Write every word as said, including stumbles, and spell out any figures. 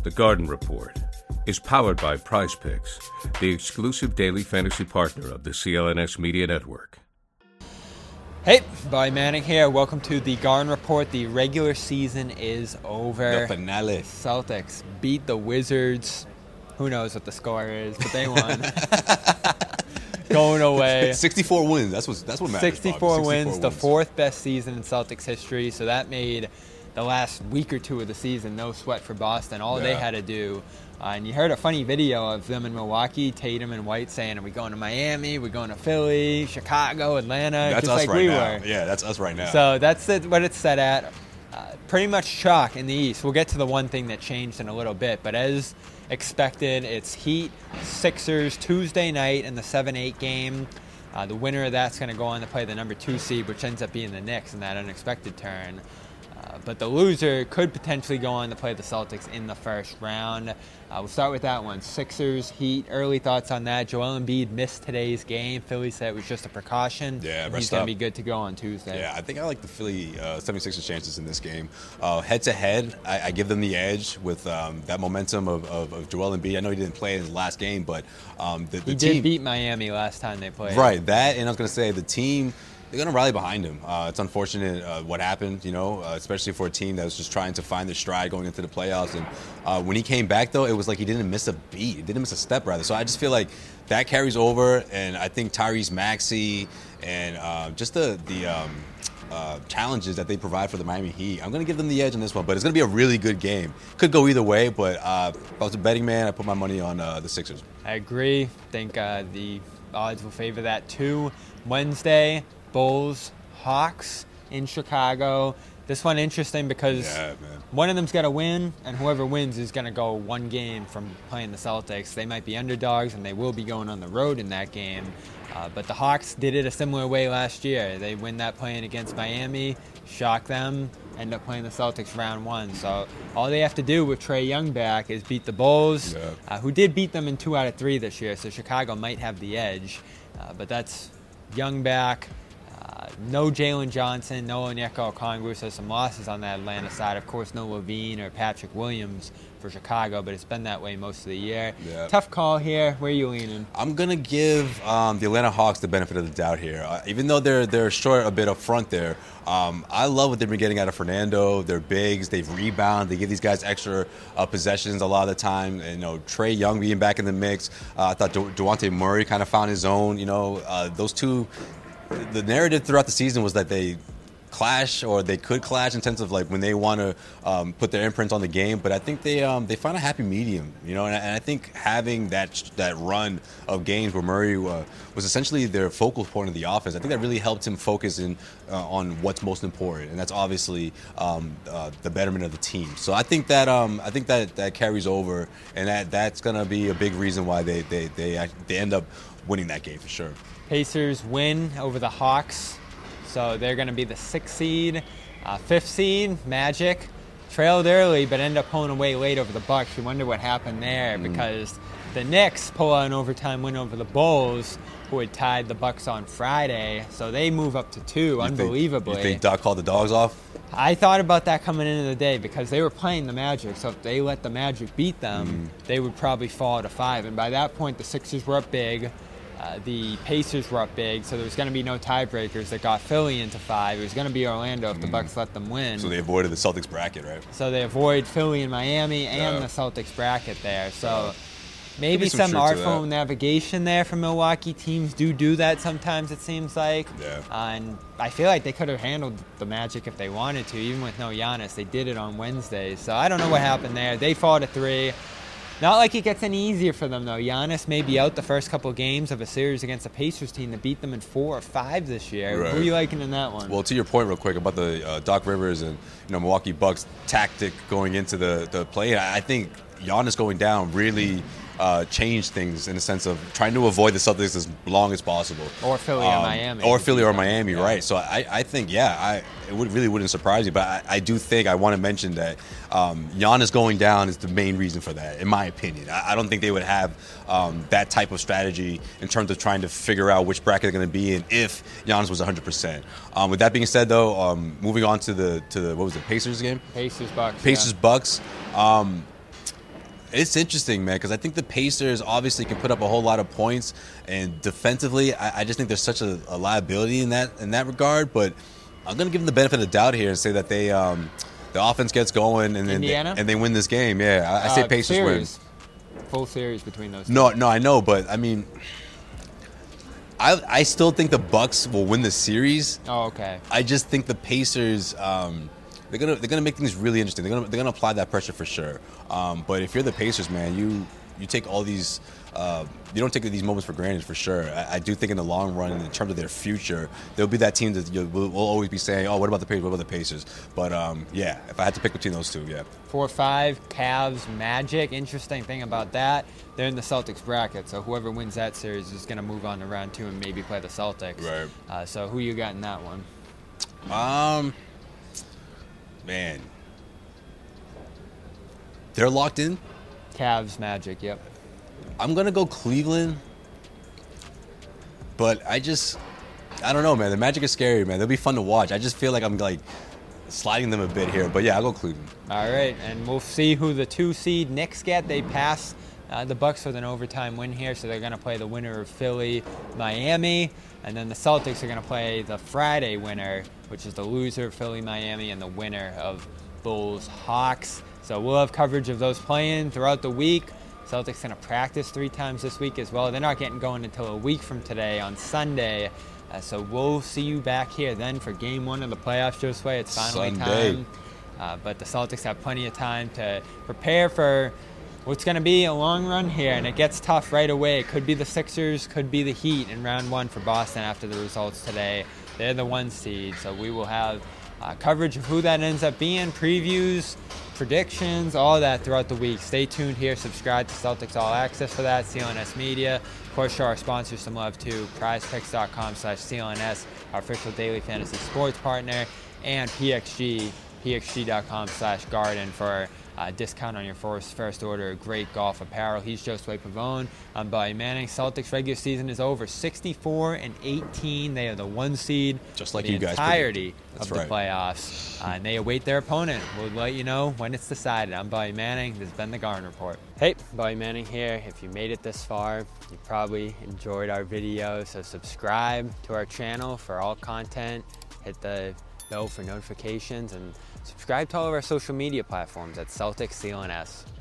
The Garden Report is powered by Prize Picks, the exclusive daily fantasy partner of the C L N S Media Network. Hey, Bobby Manning here. Welcome to the Garden Report. The regular season is over. The finale. Celtics beat the Wizards. Who knows what the score is, but they won. Going away. sixty-four wins. That's what that's what matters. sixty-four, sixty-four wins, wins, the fourth best season in Celtics history. So that made the last week or two of the season no sweat for Boston. All yeah. they had to do. Uh, and you heard a funny video of them in Milwaukee, Tatum and White saying, are we going to Miami? We're going to Philly, Chicago, Atlanta? That's just us like right we now. were. Yeah, that's us right now. So that's the, what it's set at. Uh, pretty much chalk in the East. We'll get to the one thing that changed in a little bit. But as expected, it's Heat, Sixers, Tuesday night in the seven eight game. Uh, the winner of that's going to go on to play the number two seed, which ends up being the Knicks in that unexpected turn. Uh, but the loser could potentially go on to play the Celtics in the first round. Uh, we'll start with that one. Sixers, Heat, early thoughts on that. Joel Embiid missed today's game. Philly said it was just a precaution. Yeah, He's going to be good to go on Tuesday. Yeah, I think I like the Philly uh, seventy-sixers chances in this game. Uh, head-to-head, I, I give them the edge with um, that momentum of, of, of Joel Embiid. I know he didn't play in his last game, but um, the, the he team... did beat Miami last time they played. Right, that, and I was going to say the team... They're going to rally behind him. Uh, it's unfortunate uh, what happened, you know, uh, especially for a team that was just trying to find their stride going into the playoffs. And uh, when he came back, though, it was like he didn't miss a beat. He didn't miss a step, rather. So I just feel like that carries over. And I think Tyrese Maxey and uh, just the the um, uh, challenges that they provide for the Miami Heat, I'm going to give them the edge on this one. But it's going to be a really good game. Could go either way, but uh, if I was a betting man, I put my money on uh, the Sixers. I agree. I think uh, the odds will favor that, too. Wednesday, Bulls, Hawks in Chicago. This one interesting because yeah, man. one of them's got to win, and whoever wins is going to go one game from playing the Celtics. They might be underdogs, and they will be going on the road in that game. Uh, but the Hawks did it a similar way last year. They win that playing against Miami, shock them, end up playing the Celtics round one. So all they have to do with Trae Young back is beat the Bulls, yeah. uh, who did beat them in two out of three this year. So Chicago might have the edge. Uh, but that's Young back. Uh, no Jalen Johnson, no Onyeka Okongwu, so some losses on that Atlanta side. Of course, no Levine or Patrick Williams for Chicago, but it's been that way most of the year. Yeah. Tough call here. Where are you leaning? I'm going to give um, the Atlanta Hawks the benefit of the doubt here. Uh, even though they're they're short a bit up front there, um, I love what they've been getting out of Fernando. They're bigs. They've rebound. They give these guys extra uh, possessions a lot of the time. And, you know, Trae Young being back in the mix. Uh, I thought De- DeJounte Murray kind of found his own. You know, uh, those two... The narrative throughout the season was that they clash, or they could clash in terms of like when they want to um, put their imprint on the game. But I think they um, they found a happy medium, you know. And I, and I think having that that run of games where Murray uh, was essentially their focal point of the offense, I think that really helped him focus in uh, on what's most important, and that's obviously um, uh, the betterment of the team. So I think that um, I think that that carries over, and that that's going to be a big reason why they they they they end up winning that game for sure. Pacers win over the Hawks, so they're going to be the sixth seed. Uh, fifth seed, Magic, trailed early but ended up pulling away late over the Bucks. You wonder what happened there mm. because the Knicks pull out an overtime win over the Bulls, who had tied the Bucks on Friday, so they move up to two, you unbelievably. Think, you think Doc called the dogs off? I thought about that coming into the day because they were playing the Magic, so if they let the Magic beat them, mm. they would probably fall to five. And by that point, the Sixers were up big. Uh, the Pacers were up big, so there was going to be no tiebreakers that got Philly into five. It was going to be Orlando if the Bucks let them win. So they avoided the Celtics bracket, right? So they avoid Philly and Miami and yeah. the Celtics bracket there. So uh, maybe some, some artful navigation there from Milwaukee. Teams do do that sometimes, it seems like. Yeah. Uh, and I feel like they could have handled the Magic if they wanted to, even with no Giannis. They did it on Wednesday. So I don't know what happened there. They fall to three. Not like it gets any easier for them, though. Giannis may be out the first couple of games of a series against a Pacers team that beat them in four or five this year. Right. Who are you liking in that one? Well, to your point real quick about the uh, Doc Rivers and you know Milwaukee Bucks tactic going into the, the play, I think Giannis going down really uh, changed things in the sense of trying to avoid the Celtics as long as possible. Or Philly um, or Miami. Or Philly or Miami, yeah. right. So I, I think, yeah, I it would, really wouldn't surprise you. But I, I do think I want to mention that um, Giannis going down is the main reason for that, in my opinion. I, I don't think they would have um, that type of strategy in terms of trying to figure out which bracket they're going to be in if Giannis was one hundred percent. Um, with that being said, though, um, moving on to the, to the, what was it, Pacers game? Pacers, Bucks. Pacers, yeah. Bucks. Um, It's interesting, man, because I think the Pacers obviously can put up a whole lot of points, and defensively, I, I just think there's such a, a liability in that in that regard. But I'm going to give them the benefit of the doubt here and say that they um, the offense gets going and then they, and they win this game. Yeah, I, I say uh, Pacers series. win. Full series between those two. No, no, I know, but I mean, I I still think the Bucks will win the series. Oh, okay. I just think the Pacers. Um, They're gonna they're gonna make things really interesting. They're gonna they're gonna apply that pressure for sure. Um, but if you're the Pacers, man, you you take all these uh, you don't take these moments for granted for sure. I, I do think in the long run, in terms of their future, there'll be that team that you'll, we'll, we'll always be saying, oh, what about the Pacers? What about the Pacers? But um, yeah, if I had to pick between those two, yeah. Four five, Cavs, Magic. Interesting thing about that, they're in the Celtics bracket, so whoever wins that series is gonna move on to round two and maybe play the Celtics. Right. Uh, so who you got in that one? Um. Man, they're locked in. Cavs, Magic, yep. I'm gonna go Cleveland, but I just, I don't know, man. The Magic is scary, man. They'll be fun to watch. I just feel like I'm like sliding them a bit here, but yeah, I'll go Cleveland. All right, and we'll see who the two seed Knicks get. They pass uh, the Bucks with an overtime win here, so they're gonna play the winner of Philly, Miami, and then the Celtics are gonna play the Friday winner, which is the loser of Philly, Miami, and the winner of Bulls, Hawks. So we'll have coverage of those playing throughout the week. Celtics going to practice three times this week as well. They're not getting going until a week from today on Sunday. Uh, so we'll see you back here then for game one of the playoffs, Josue. It's finally Sunday. time. Uh, but the Celtics have plenty of time to prepare for what's going to be a long run here, and it gets tough right away. It could be the Sixers, could be the Heat in round one for Boston after the results today. They're the one seed, so we will have uh, coverage of who that ends up being, previews, predictions, all that throughout the week. Stay tuned here. Subscribe to Celtics All Access for that, C L N S Media. Of course, show our sponsors some love too, prizepicks.com slash CLNS, our official daily fantasy sports partner, and P X G, pxg.com slash garden for Uh, discount on your first first order of great golf apparel. He's Josue Pavone. I'm Bobby Manning. Celtics regular season is over. sixty-four and eighteen. They are the one seed. Just like for the you guys entirety That's of the right. playoffs, uh, and they await their opponent. We'll let you know when it's decided. I'm Bobby Manning. This has been the Garden Report. Hey, Bobby Manning here. If you made it this far, you probably enjoyed our video. So subscribe to our channel for all content. Hit the bell for notifications and subscribe to all of our social media platforms at Celtics C L N S.